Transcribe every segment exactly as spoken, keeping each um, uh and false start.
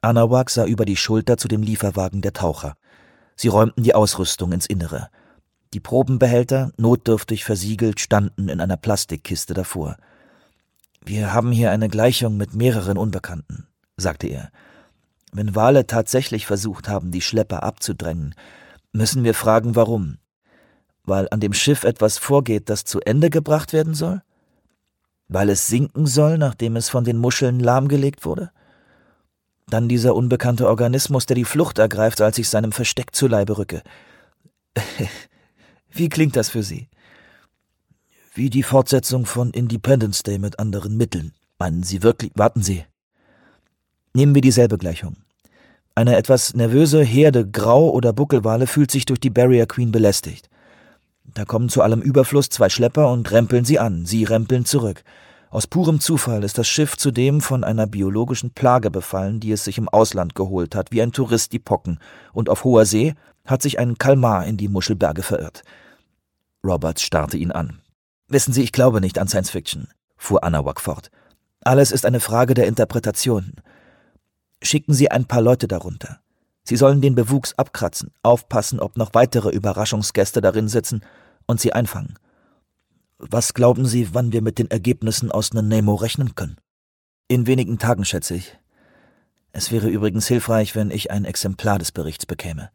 Anahuac sah über die Schulter zu dem Lieferwagen der Taucher. Sie räumten die Ausrüstung ins Innere. Die Probenbehälter, notdürftig versiegelt, standen in einer Plastikkiste davor. »Wir haben hier eine Gleichung mit mehreren Unbekannten«, sagte er. »Wenn Wale tatsächlich versucht haben, die Schlepper abzudrängen, müssen wir fragen, warum. Weil an dem Schiff etwas vorgeht, das zu Ende gebracht werden soll? Weil es sinken soll, nachdem es von den Muscheln lahmgelegt wurde? Dann dieser unbekannte Organismus, der die Flucht ergreift, als ich seinem Versteck zu Leibe rücke. Wie klingt das für Sie?« »Wie die Fortsetzung von Independence Day mit anderen Mitteln. Meinen Sie wirklich? Warten Sie. Nehmen wir dieselbe Gleichung. Eine etwas nervöse Herde Grau- oder Buckelwale fühlt sich durch die Barrier Queen belästigt. Da kommen zu allem Überfluss zwei Schlepper und rempeln sie an. Sie rempeln zurück. Aus purem Zufall ist das Schiff zudem von einer biologischen Plage befallen, die es sich im Ausland geholt hat, wie ein Tourist die Pocken. Und auf hoher See hat sich ein Kalmar in die Muschelberge verirrt.« Roberts starrte ihn an. »Wissen Sie, ich glaube nicht an Science Fiction«, fuhr Anahuac fort. »Alles ist eine Frage der Interpretation. Schicken Sie ein paar Leute darunter. Sie sollen den Bewuchs abkratzen, aufpassen, ob noch weitere Überraschungsgäste darin sitzen und sie einfangen. Was glauben Sie, wann wir mit den Ergebnissen aus Nanaimo rechnen können?« »In wenigen Tagen, schätze ich. Es wäre übrigens hilfreich, wenn ich ein Exemplar des Berichts bekäme.«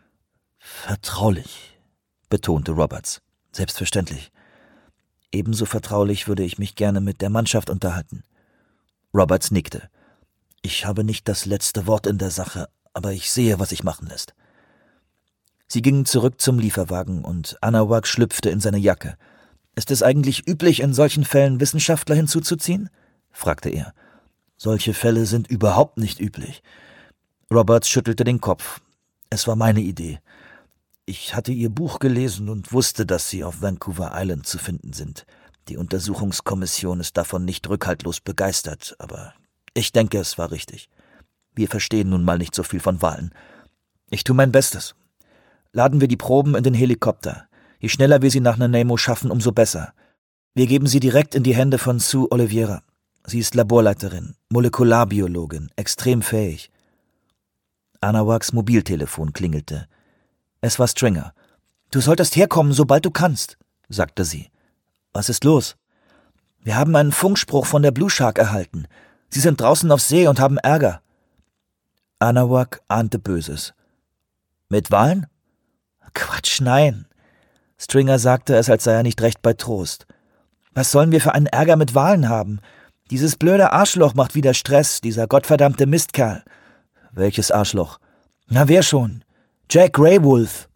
»Vertraulich«, betonte Roberts. »Selbstverständlich. Ebenso vertraulich würde ich mich gerne mit der Mannschaft unterhalten.« Roberts nickte. »Ich habe nicht das letzte Wort in der Sache, aber ich sehe, was sich machen lässt.« Sie gingen zurück zum Lieferwagen und Anahuac schlüpfte in seine Jacke. »Ist es eigentlich üblich, in solchen Fällen Wissenschaftler hinzuzuziehen?« fragte er. »Solche Fälle sind überhaupt nicht üblich.« Roberts schüttelte den Kopf. »Es war meine Idee. Ich hatte Ihr Buch gelesen und wusste, dass Sie auf Vancouver Island zu finden sind. Die Untersuchungskommission ist davon nicht rückhaltlos begeistert, aber ich denke, es war richtig. Wir verstehen nun mal nicht so viel von Walen. Ich tue mein Bestes. Laden wir die Proben in den Helikopter. Je schneller wir sie nach Nanaimo schaffen, umso besser. Wir geben sie direkt in die Hände von Sue Oliveira. Sie ist Laborleiterin, Molekularbiologin, extrem fähig.« Anahuacs Mobiltelefon klingelte. Es war Stringer. »Du solltest herkommen, sobald du kannst«, sagte sie. »Was ist los?« »Wir haben einen Funkspruch von der Blue Shark erhalten. Sie sind draußen auf See und haben Ärger.« Anahuac ahnte Böses. »Mit Walen?« »Quatsch, nein.« Stringer sagte es, als sei er nicht recht bei Trost. »Was sollen wir für einen Ärger mit Walen haben? Dieses blöde Arschloch macht wieder Stress, dieser gottverdammte Mistkerl.« »Welches Arschloch?« »Na, wer schon? Jack Raywolf.«